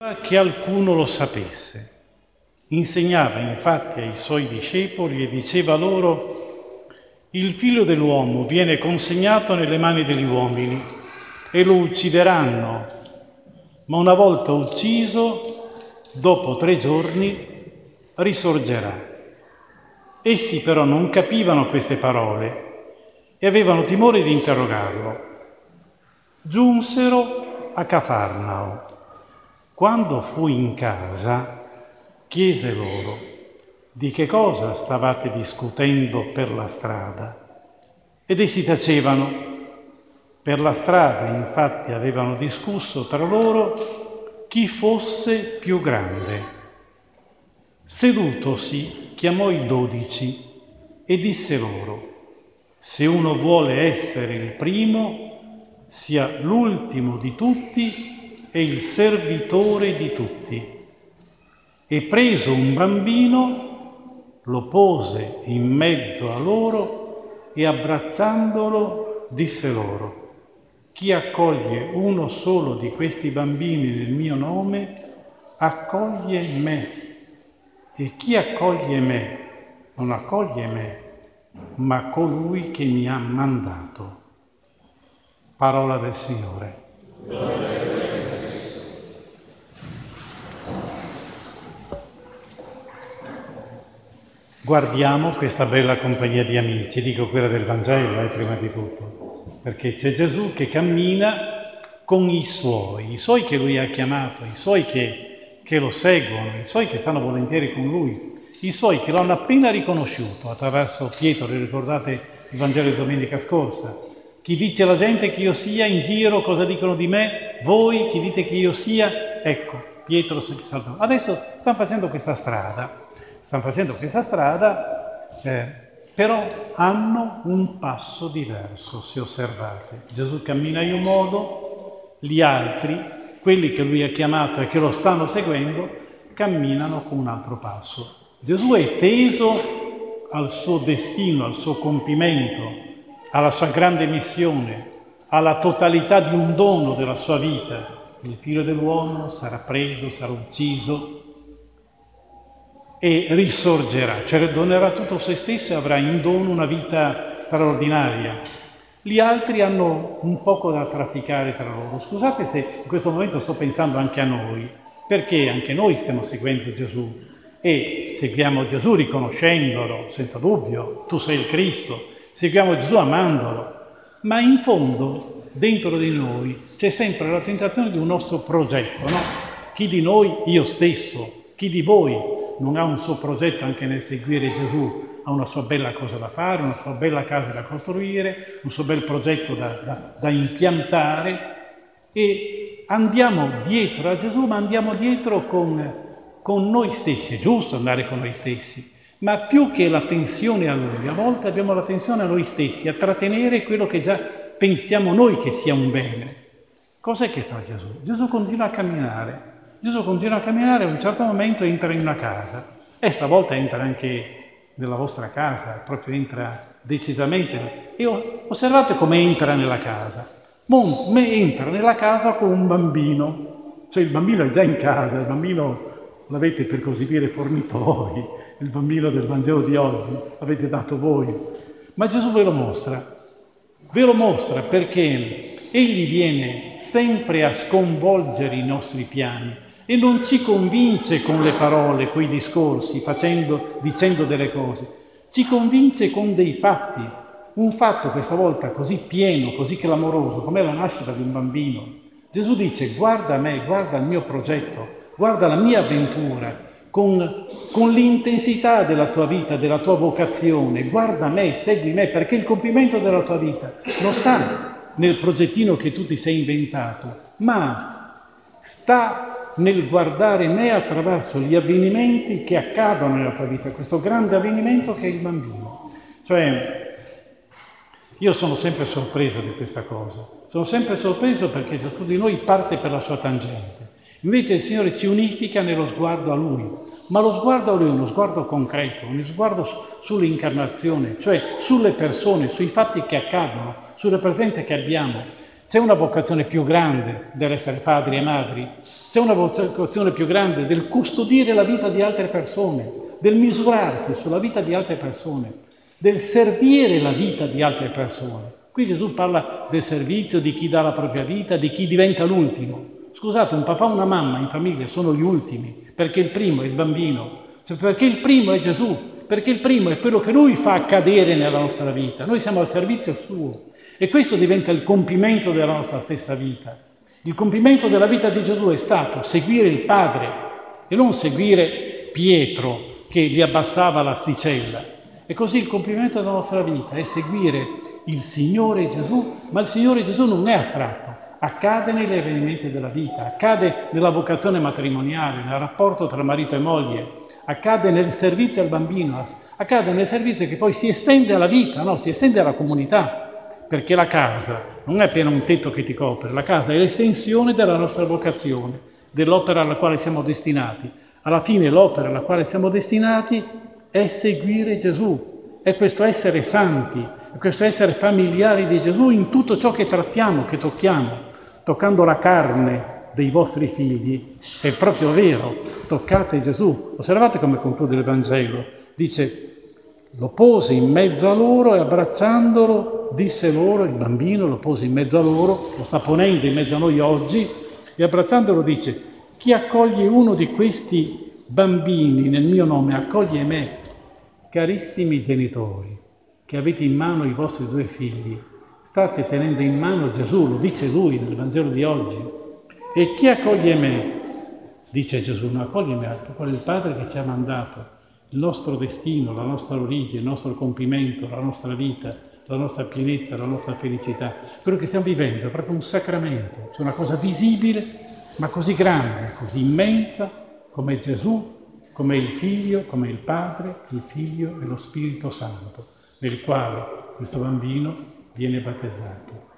che alcuno lo sapesse. Insegnava infatti ai suoi discepoli e diceva loro: il figlio dell'uomo viene consegnato nelle mani degli uomini e lo uccideranno, ma una volta ucciso, dopo 3 giorni, risorgerà. Essi però non capivano queste parole e avevano timore di interrogarlo. Giunsero a Cafarnao. Quando fu in casa, chiese loro: di che cosa stavate discutendo per la strada? Ed essi tacevano. Per la strada, infatti, avevano discusso tra loro chi fosse più grande. Sedutosi, chiamò i 12 e disse loro: se uno vuole essere il primo, sia l'ultimo di tutti e il servitore di tutti. E preso un bambino, lo pose in mezzo a loro e abbracciandolo disse loro: chi accoglie uno solo di questi bambini nel mio nome, accoglie me. E chi accoglie me, non accoglie me, ma colui che mi ha mandato. Parola del Signore. Guardiamo questa bella compagnia di amici, dico quella del Vangelo, prima di tutto, perché c'è Gesù che cammina con i suoi che lui ha chiamato, i suoi che lo seguono, i suoi che stanno volentieri con lui, i suoi che l'hanno appena riconosciuto attraverso Pietro, ricordate il Vangelo di domenica scorsa. Chi dice la gente che io sia in giro, cosa dicono di me? Voi chi dite che io sia? Ecco, Pietro salta. Adesso stanno facendo questa strada, però hanno un passo diverso, se osservate. Gesù cammina in un modo, gli altri, quelli che lui ha chiamato e che lo stanno seguendo, camminano con un altro passo. Gesù è teso al suo destino, al suo compimento, alla sua grande missione, alla totalità di un dono della sua vita. Il figlio dell'uomo sarà preso, sarà ucciso e risorgerà, cioè donerà tutto se stesso e avrà in dono una vita straordinaria. Gli altri hanno un poco da trafficare tra loro. Scusate se in questo momento sto pensando anche a noi, perché anche noi stiamo seguendo Gesù e seguiamo Gesù riconoscendolo, senza dubbio, tu sei il Cristo, seguiamo Gesù amandolo, ma in fondo dentro di noi c'è sempre la tentazione di un nostro progetto, no? Chi di noi, io stesso, chi di voi non ha un suo progetto anche nel seguire Gesù, ha una sua bella cosa da fare, una sua bella casa da costruire, un suo bel progetto da impiantare e andiamo dietro a Gesù, ma andiamo dietro con noi stessi. È giusto andare con noi stessi, ma più che la tensione a Lui, a volte abbiamo la tensione a noi stessi, a trattenere quello che già pensiamo noi che sia un bene. Cos'è che fa Gesù? Gesù continua a camminare. Gesù continua a camminare e a un certo momento entra in una casa. E stavolta entra anche nella vostra casa, proprio entra decisamente. E osservate come entra nella casa. Entra nella casa con un bambino. Cioè il bambino è già in casa, il bambino l'avete per così dire fornito voi, il bambino del Vangelo di oggi l'avete dato voi. Ma Gesù ve lo mostra perché Egli viene sempre a sconvolgere i nostri piani e non ci convince con le parole, coi discorsi, dicendo delle cose. Ci convince con dei fatti. Un fatto questa volta così pieno, così clamoroso, come la nascita di un bambino. Gesù dice: guarda me, guarda il mio progetto, guarda la mia avventura, con l'intensità della tua vita, della tua vocazione. Guarda me, segui me, perché il compimento della tua vita non sta nel progettino che tu ti sei inventato, ma sta nel guardare me attraverso gli avvenimenti che accadono nella tua vita, questo grande avvenimento che è il bambino. Cioè, io sono sempre sorpreso di questa cosa, sono sempre sorpreso perché ciascuno di noi parte per la sua tangente. Invece il Signore ci unifica nello sguardo a Lui, ma lo sguardo a Lui è uno sguardo concreto, uno sguardo sull'incarnazione, cioè sulle persone, sui fatti che accadono, sulle presenze che abbiamo. C'è una vocazione più grande dell'essere padri e madri? C'è una vocazione più grande del custodire la vita di altre persone, del misurarsi sulla vita di altre persone, del servire la vita di altre persone? Qui Gesù parla del servizio, di chi dà la propria vita, di chi diventa l'ultimo. Scusate, un papà e una mamma in famiglia sono gli ultimi, perché il primo è il bambino, cioè perché il primo è Gesù, perché il primo è quello che Lui fa accadere nella nostra vita. Noi siamo al servizio suo e questo diventa il compimento della nostra stessa vita. Il compimento della vita di Gesù è stato seguire il Padre e non seguire Pietro che gli abbassava l'asticella. E così il compimento della nostra vita è seguire il Signore Gesù, ma il Signore Gesù non è astratto, accade negli avvenimenti della vita, accade nella vocazione matrimoniale, nel rapporto tra marito e moglie, accade nel servizio al bambino, accade nel servizio che poi si estende alla vita, no? Si estende alla comunità, perché la casa non è appena un tetto che ti copre, la casa è l'estensione della nostra vocazione, dell'opera alla quale siamo destinati. Alla fine l'opera alla quale siamo destinati è seguire Gesù, è questo essere santi, è questo essere familiari di Gesù in tutto ciò che trattiamo, che tocchiamo. Toccando la carne dei vostri figli, è proprio vero, toccate Gesù. Osservate come conclude il Vangelo, dice: lo pose in mezzo a loro e abbracciandolo disse loro, il bambino lo pose in mezzo a loro, lo sta ponendo in mezzo a noi oggi, e abbracciandolo dice: chi accoglie uno di questi bambini nel mio nome accoglie me. Carissimi genitori, che avete in mano i vostri due figli, state tenendo in mano Gesù, lo dice lui nel Vangelo di oggi. E chi accoglie me, dice Gesù, non accoglie me, accoglie il Padre che ci ha mandato. Il nostro destino, la nostra origine, il nostro compimento, la nostra vita, la nostra pienezza, la nostra felicità. Quello che stiamo vivendo è proprio un sacramento, cioè una cosa visibile, ma così grande, così immensa, come Gesù, come il Figlio, come il Padre, il Figlio e lo Spirito Santo, nel quale questo bambino viene battezzato.